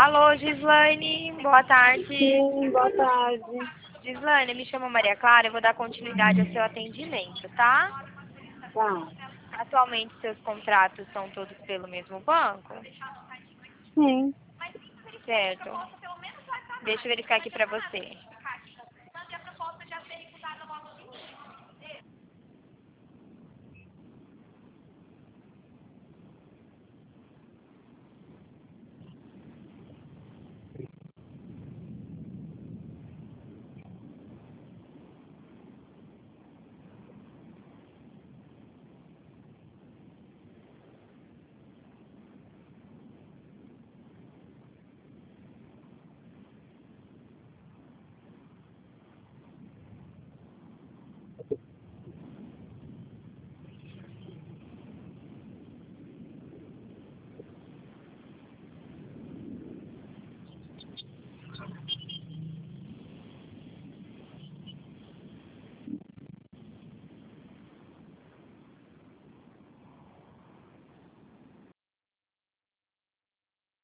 Alô, Gislaine, boa tarde. Sim, boa tarde. Gislaine, me chamo Maria Clara, eu vou dar continuidade ao seu atendimento, tá? Tá. Atualmente seus contratos são todos pelo mesmo banco? Sim. Certo. Deixa eu verificar aqui pra você.